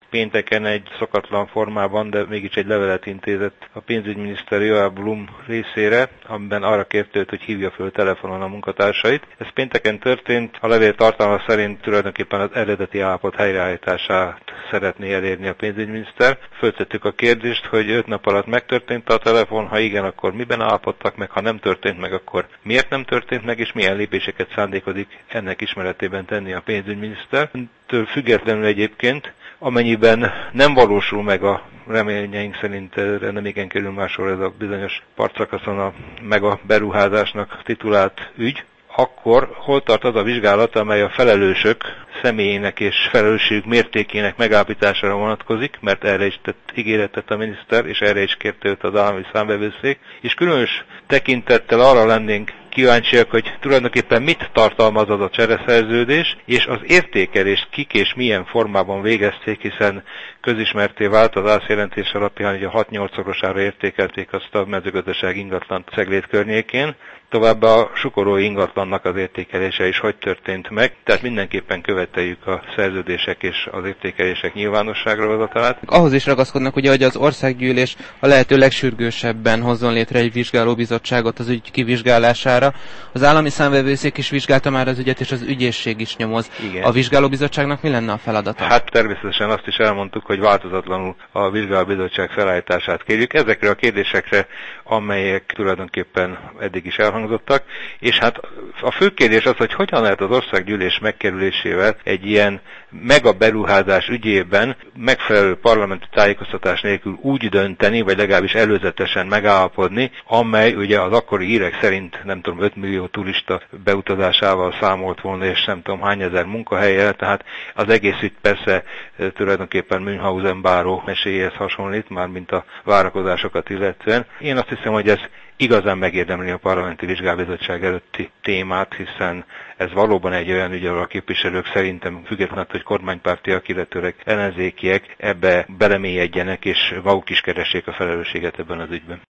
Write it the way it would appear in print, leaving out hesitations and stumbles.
pénteken egy szokatlan formában, de mégis egy levelet intézett a pénzügyminiszter Joachim Blum részére, amiben arra kérte őt, hogy hívja föl telefonon a munkatársait. Ez pénteken történt, a levél tartalma szerint tulajdonképpen az eredeti állapot helyreállítását szeretné elérni a pénzügyminiszter. Föltettük a kérdést, hogy 5 nap alatt megtörtént a telefon, ha igen, akkor miben állapodtak meg, ha nem történt meg, akkor miért nem történt meg, és milyen lépéseket szándékozik ennek ismeretében tenni a pénzügyminiszter. Től függetlenül egyébként, amennyiben nem valósul meg a reményeink szerint nem igen kerül máshol ez a bizonyos partszakaszon meg a beruházásnak titulált ügy, akkor hol tart az a vizsgálat, amely a felelősök személyének és felelősségük mértékének megállapítására vonatkozik, mert erre is tett ígéretet a miniszter, és erre is kérte őt az állami számvevőszék, és különös tekintettel arra lennénk kíváncsiak, hogy tulajdonképpen mit tartalmaz az a csereszerződés, és az értékelést kik és milyen formában végezték, hiszen közismerté vált az ÁSZ jelentés alapján, hogy a 6-8-szorosára értékelték azt a mezőgazdaság ingatlan Ceglét környékén. Továbbá a sukorói ingatlannak az értékelése is hogy történt meg, tehát mindenképpen követeljük a szerződések és az értékelések nyilvánosságra hozatalát. Ahhoz is ragaszkodnak, ugye, hogy az országgyűlés a lehető legsürgősebben hozzon létre egy vizsgálóbizottságot az ügy kivizsgálására. Az állami számvevőszék is vizsgálta már az ügyet, és az ügyészség is nyomoz. Igen. A vizsgálóbizottságnak mi lenne a feladata? Hát természetesen azt is elmondtuk, hogy változatlanul a vizsgálóbizottság felállítását kérjük. Ezekre a kérdésekre, amelyek tulajdonképpen eddig is elhangzottak, és hát a fő kérdés az, hogy hogyan lehet az országgyűlés megkerülésével egy ilyen megaberuházás ügyében megfelelő parlamenti tájékoztatás nélkül úgy dönteni, vagy legalábbis előzetesen megállapodni, amely ugye az akkori hírek szerint nem tudom 5 millió turista beutazásával számolt volna, és nem tudom hány ezer munkahelyre, tehát az egész ügy persze tulajdonképpen Münchhausen báró meséjéhez hasonlít, már mint a várakozásokat illetően. Én azt hiszem, hogy ez igazán megérdemli a parlamenti vizsgálóbizottság előtti témát, hiszen ez valóban egy olyan ügy, ahol a képviselők szerintem függetlenül, hogy kormánypártiak, illetőleg ellenzékiek ebbe belemélyedjenek, és maguk is keressék a felelősséget ebben az ügyben.